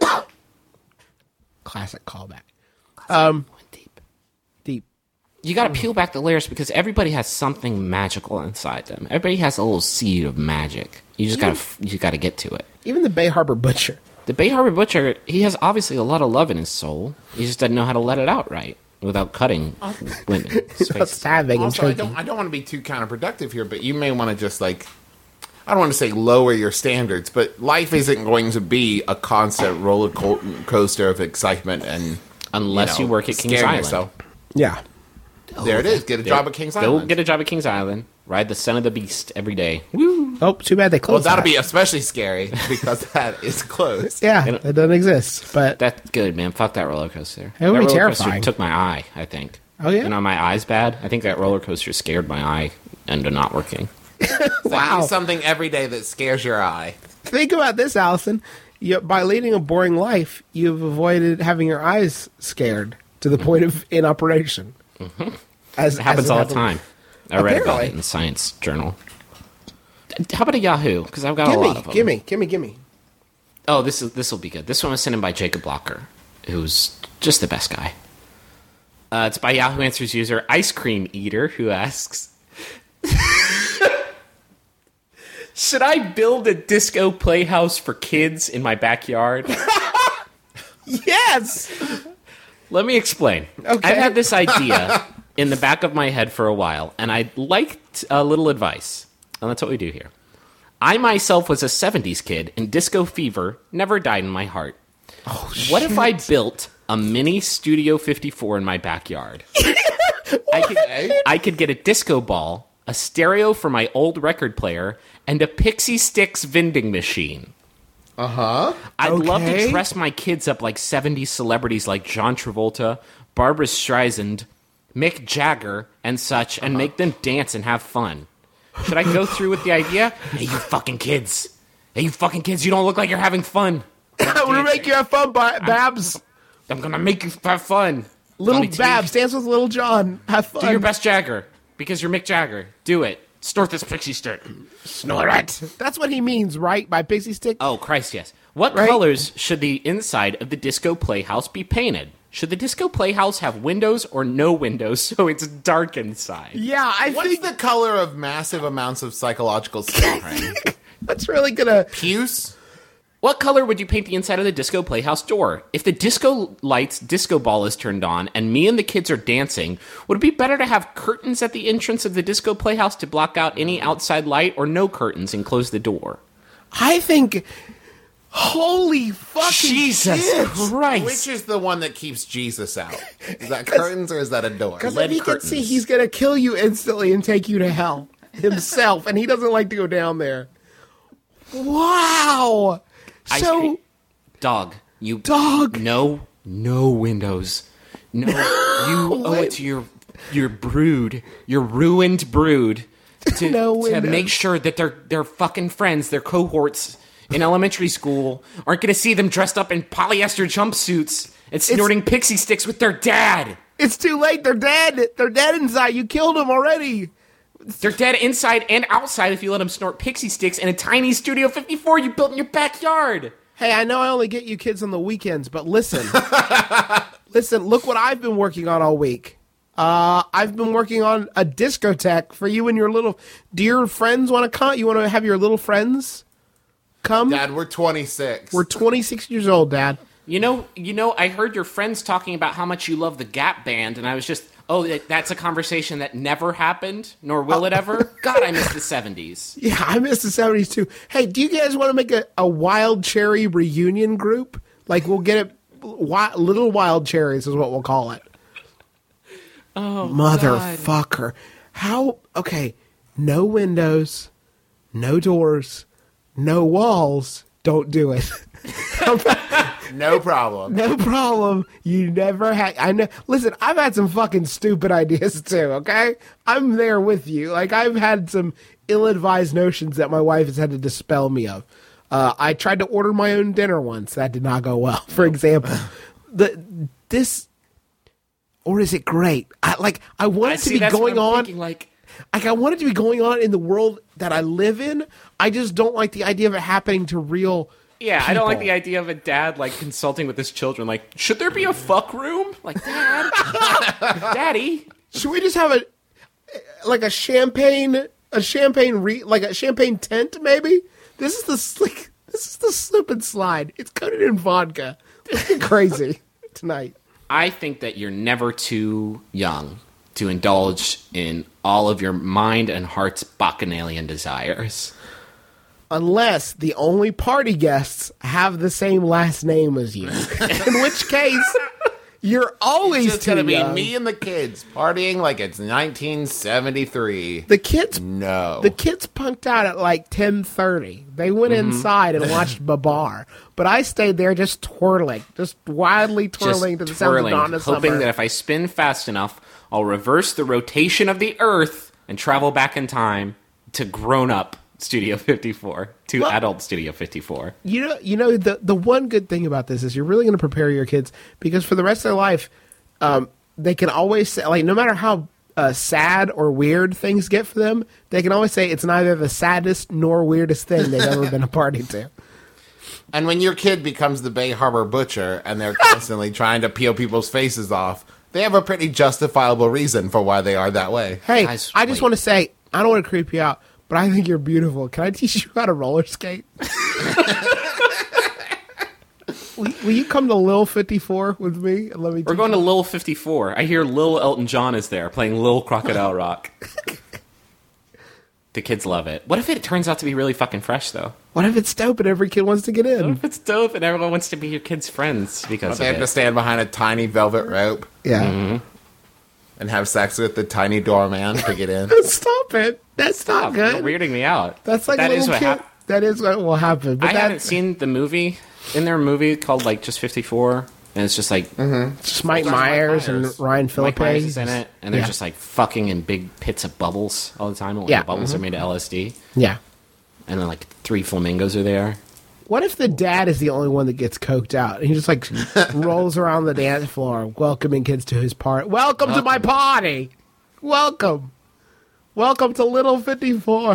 Classic callback. Went deep. Deep. You got to peel back the layers because everybody has something magical inside them. Everybody has a little seed of magic. You just got to get to it. Even the Bay Harbor Butcher. The Bay Harbor Butcher, he has obviously a lot of love in his soul. He just doesn't know how to let it out right without cutting women. About stabbing and Also, I choking. don't want to be too counterproductive here, but you may want to just like, I don't want to say lower your standards, but life isn't going to be a constant roller coaster of excitement and Unless you work at Kings scaring Island. yourself. Yeah. There it is. Get a job at Kings Go Island. get a job at Kings Island. Ride the Son of the Beast every day. Woo! Oh, too bad they Well, closed. that'll that. be especially scary because that is closed. Yeah, it doesn't exist. But That's good, man. Fuck that roller coaster. It would that be roller coaster terrifying. took my eye, I think. Oh, yeah? You know, my eye's bad. I think that roller coaster scared my eye into not working. wow. Do something every day that scares your eye. Think about this, Allison. By leading a boring life, you've avoided having your eyes scared to the point of inoperation. As It happens as all the time. I read about Apparently. it in the Science Journal. How about a Yahoo? Because I've got a lot of them. Gimme. Oh, this will be good. This one was sent in by Jacob Blocker, who's just the best guy. It's by Yahoo Answers user Ice Cream Eater, who asks, should I build a disco playhouse for kids in my backyard? Yes. Let me explain. Okay. I've had this idea in the back of my head for a while, and I'd liked a little advice. And that's what we do here. I myself was a 70s kid, and disco fever never died in my heart. What if I built a mini Studio 54 in my backyard? I could get a disco ball, a stereo for my old record player, and a Pixie Sticks vending machine. Uh-huh. I'd love to Okay. dress my kids up like 70s celebrities like John Travolta, Barbara Streisand, Mick Jagger, and such, and make them dance and have fun. Should I go through with the idea? Hey, you fucking kids. Hey, you fucking kids, you don't look like you're having fun. I'm gonna make you have fun, Babs. I'm gonna make you have fun. Little Let me Babs, dance with Little John. Have fun. Do your best Jagger, because you're Mick Jagger. Do it. Snort this pixie stick. Snort it. That's what he means, right? By Pixie Stick? Oh, Christ, yes. What Right? colors should the inside of the disco playhouse be painted? Should the disco playhouse have windows or no windows so it's dark inside? Yeah, I What's think the color of massive amounts of psychological suffering? that's really gonna... Puce? What color would you paint the inside of the disco playhouse door? If the disco lights disco ball is turned on and me and the kids are dancing, would it be better to have curtains at the entrance of the disco playhouse to block out any outside light, or no curtains and close the door? I think... Holy fucking Jesus shit. Christ. Which is the one that keeps Jesus out? Is that curtains or is that a door? Because Lead if he can curtains. see, he's gonna kill you instantly and take you to hell himself, and he doesn't like to go down there. Wow. Ice So, cream. Dog. Dog. No windows. No. You owe it to your brood, your ruined brood, to, No to windows. make sure that their fucking friends, their cohorts in elementary school, aren't going to see them dressed up in polyester jumpsuits and snorting pixie sticks with their dad. it's too late. They're dead. They're dead inside. You killed them already. They're dead inside and outside if you let them snort pixie sticks in a tiny Studio 54 you built in your backyard. Hey, I know I only get you kids on the weekends, but listen. Listen, look what I've been working on all week. I've been working on a discotheque for you and your little... Do your friends want to come? You want to have your little friends come? Dad, we're 26. We're 26 years old, Dad. You know, I heard your friends talking about how much you love the Gap Band, and I was just, that's a conversation that never happened, nor will it ever. God, I miss the 70s. Yeah, I miss the 70s too. Hey, do you guys want to make a Wild Cherry reunion group? Like, we'll get it... Little Wild Cherries is what we'll call it. Oh, Motherfucker. How... Okay, no windows, no doors, no walls. Don't do it. No problem. No problem. You never had... I know... Listen, I've had some fucking stupid ideas too, okay? I'm there with you. Like, I've had some ill-advised notions that my wife has had to dispel me of. I tried to order my own dinner once. That did not go well. For example, or is it great? I want it to be going on. I want it to be going on in the world that I live in. I just don't like the idea of it happening to real. Yeah, I don't like people. the idea of a dad, consulting with his children, should there be a fuck room? Dad? Daddy? Should we just have a champagne tent maybe? This is the slip and slide. It's coated in vodka. Let's get crazy tonight. I think that you're never too young to indulge in all of your mind and heart's bacchanalian desires. Unless the only party guests have the same last name as you. In which case, you're always It's just too going to be young. me and the kids partying like it's 1973. The kids No. The kids punked out at 10:30. They went inside and watched Babar. But I stayed there just twirling. Just wildly twirling to the sound of Donna hoping Summer. that if I spin fast enough, I'll reverse the rotation of the Earth and travel back in time to grown-up Studio 54, to adult Studio 54. You know the one good thing about this is you're really going to prepare your kids because for the rest of their life, they can always say, no matter how sad or weird things get for them, they can always say it's neither the saddest nor weirdest thing they've ever been a party to. And when your kid becomes the Bay Harbor Butcher and they're constantly trying to peel people's faces off, they have a pretty justifiable reason for why they are that way. Hey, Guys, I just wait. want to say, I don't want to creep you out, but I think you're beautiful. Can I teach you how to roller skate? Will you come to Lil 54 with me? And let me. We're going to Lil 54. I hear Lil Elton John is there playing Lil Crocodile Rock. The kids love it. What if it turns out to be really fucking fresh, though? What if it's dope and every kid wants to get What in? if it's dope and everyone wants to be your kids' friends because They of have to it? stand behind a tiny velvet rope Yeah. and have sex with the tiny doorman to get in. Stop it. That's not You're good. weirding me out. That's like that a is little what kid. happened. That is what will happen. But I haven't seen the movie. In their movie called like just 54, and it's just like just Mike Myers and Myers. Ryan Mike Phillippe. Myers is in it, and they're Yeah. just like fucking in big pits of bubbles all the time. And Yeah. the bubbles are made of LSD, Yeah. and then like 3 flamingos are there. What if the dad is the only one that gets coked out? And he just like rolls around the dance floor, welcoming kids to his party. Welcome to my party. Welcome. Welcome to Little 54.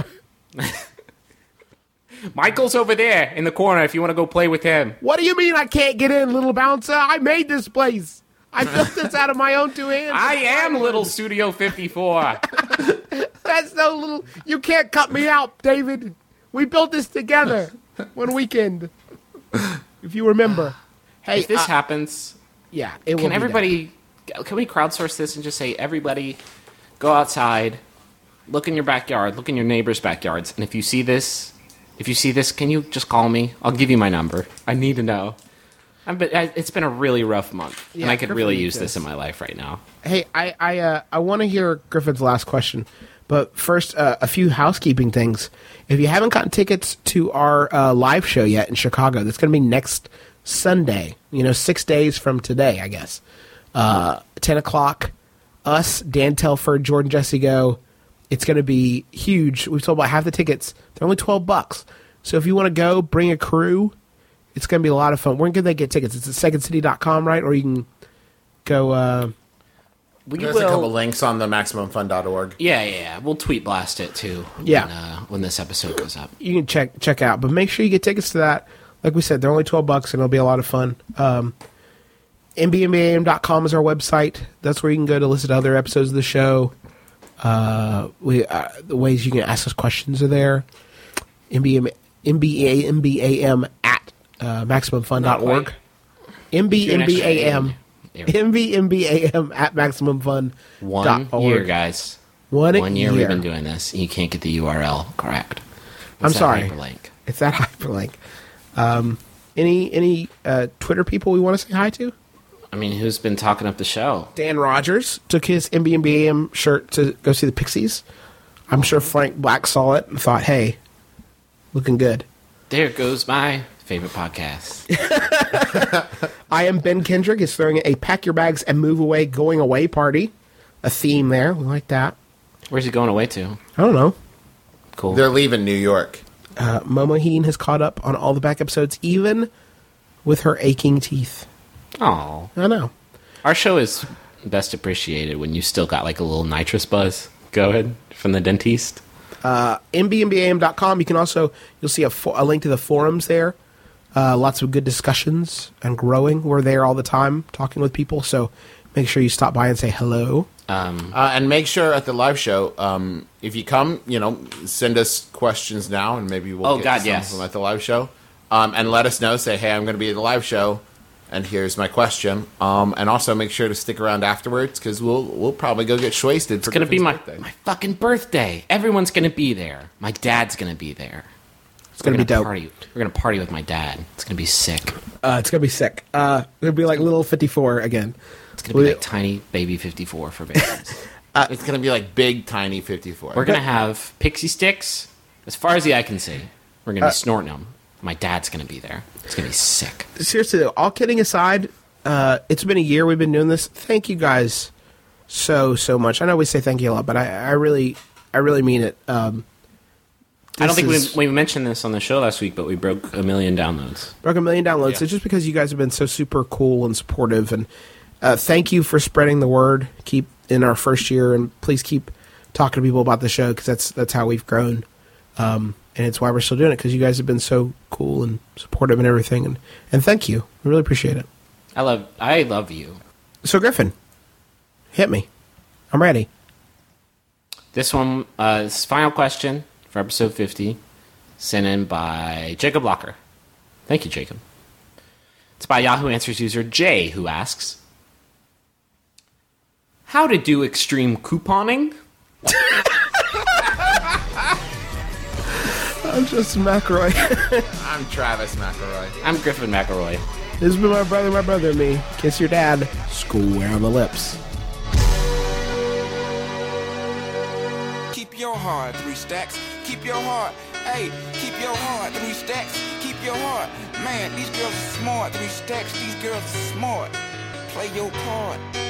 Michael's over there in the corner if you want to go play with him. What do you mean I can't get in, little bouncer? I made this place. I built this out of my own 2 hands. I am Little Studio 54. That's no little. You can't cut me out, David. We built this together one weekend. If you remember. Hey, If this happens, yeah, it will can be everybody? Can we crowdsource this and just say everybody go outside, look in your backyard, look in your neighbors' backyards, and if you see this, can you just call me? I'll give you my number. I need to know. It's been a really rough month, and Yeah, I could Griffin really needs use this this. in my life right now. Hey, I want to hear Griffin's last question, but first, a few housekeeping things. If you haven't gotten tickets to our live show yet in Chicago, that's going to be next Sunday. 6 days from today, I guess. 10 o'clock. Us, Dan Telford, Jordan Jesse Go. It's going to be huge. We've sold about half the tickets. They're only $12. So if you want to go, bring a crew. It's going to be a lot of fun. Where can they get tickets? It's at secondcity.com, right? Or you can go. We There's a couple links on the MaximumFun.org. Yeah. We'll tweet blast it too. Yeah. When this episode goes up. You can check out, but make sure you get tickets to that. Like we said, they're only $12, and it'll be a lot of fun. MBMBAM.com is our website. That's where you can go to listen to other episodes of the show. The ways you can ask us questions are there. MBAM at MaximumFun.org. MBMBAM. at MaximumFun.org. 1 year, guys. 1 year we've been doing this, and you can't get the URL correct. I'm It's that sorry. hyperlink. It's that hyperlink. Any Twitter people we want to say hi to? I mean, who's been talking up the show? Dan Rogers took his MBMBAM shirt to go see the Pixies. I'm sure Frank Black saw it and thought, hey, looking good. There goes my favorite podcast. I am Ben Kendrick is throwing a pack your bags and move away, going away party. A theme there. We like that. Where's he going away to? I don't know. Cool. They're leaving New York. Momo Heen has caught up on all the back episodes, even with her aching teeth. Oh, I know. our show is best appreciated when you still got like a little nitrous buzz going from the dentist. MBMBAM.com. You can also, you'll see a link to the forums there. Lots of good discussions and growing. We're there all the time talking with people. So make sure you stop by and say hello. And make sure at the live show, if you come, send us questions now, and maybe we'll Oh, get God, some yes. of them at the live show. And let us know. Say, hey, I'm going to be at the live show, and here's my question. And also make sure to stick around afterwards, because we'll probably go get shwasted for It's gonna be my birthday. fucking birthday. Everyone's gonna be there. My dad's gonna be there. It's going to be dope. Party. We're gonna party with my dad. It's gonna be sick. It's going to be sick. It'll be like Little 54 again. It's gonna be like tiny baby 54 for babies. It's going to be like big, tiny 54. We're gonna have pixie sticks as far as the eye can see. We're gonna be snorting them. My dad's gonna be there. It's gonna be sick. Seriously, though, all kidding aside, it's been a year we've been doing this. Thank you guys so much. I know we say thank you a lot, but I really mean it. I don't think is- we mentioned this on the show last week, but we broke 1 million downloads. Broke 1 million downloads. Yeah. It's just because you guys have been so super cool and supportive, and Thank you for spreading the word. Keep in our first year, and please keep talking to people about the show because that's how we've grown. And it's why we're still doing it because you guys have been so cool and supportive and everything. And thank you. I really appreciate it. I love you. So Griffin, hit me. I'm ready. This one, this final question for episode 50, sent in by Jacob Locker. Thank you, Jacob. It's by Yahoo Answers user Jay, who asks, how to do extreme couponing? I'm Justin McElroy. I'm Travis McElroy. I'm Griffin McElroy. This has been my brother, and me. Kiss your dad. Square on the lips. Keep your heart, 3 stacks. Keep your heart. Hey, keep your heart, 3 stacks. Keep your heart. Man, these girls are smart, 3 stacks. These girls are smart. Play your part.